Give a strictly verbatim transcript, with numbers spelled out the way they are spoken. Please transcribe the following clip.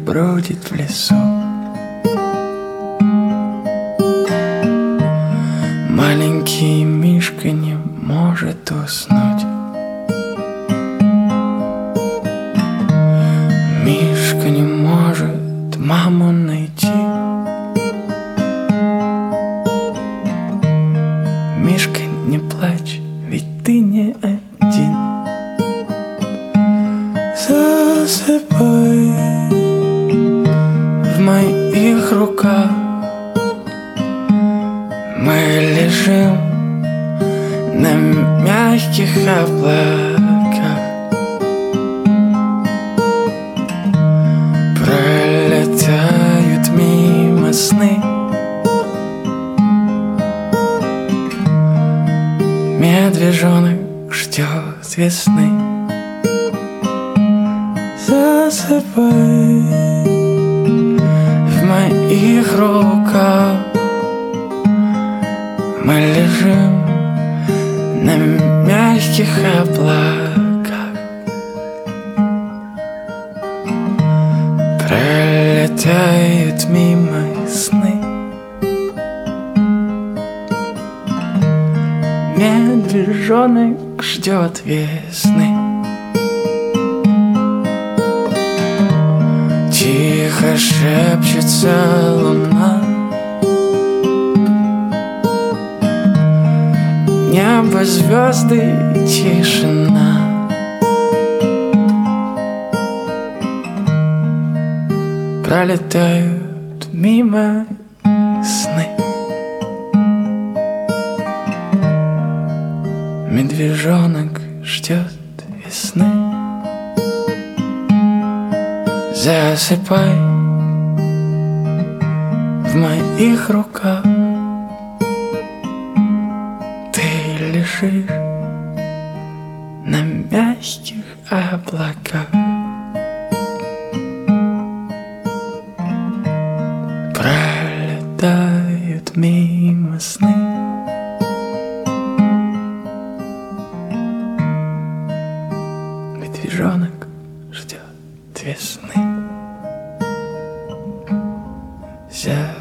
бродит в лесу. Маленький Мишка не может уснуть. Мишка не может маму найти. Мишка, не плачь, ведь ты не один. Засыпай в моих руках. Мы лежим на мягких облаках. Пролетают мимо сны. Медвежонок ждет весны. Засыпай в моих руках. Мы лежим на мягких облаках. Пролетают мимо сны. Медвежонок ждет весны. Тихо шепчется луна. Небо, звезды, тишина. Пролетают мимо сны. Медвежонок ждет весны. Засыпай в моих руках. Ты лежишь на мягких облаках. Пролетают мимо сны. Медвежонок ждет весны.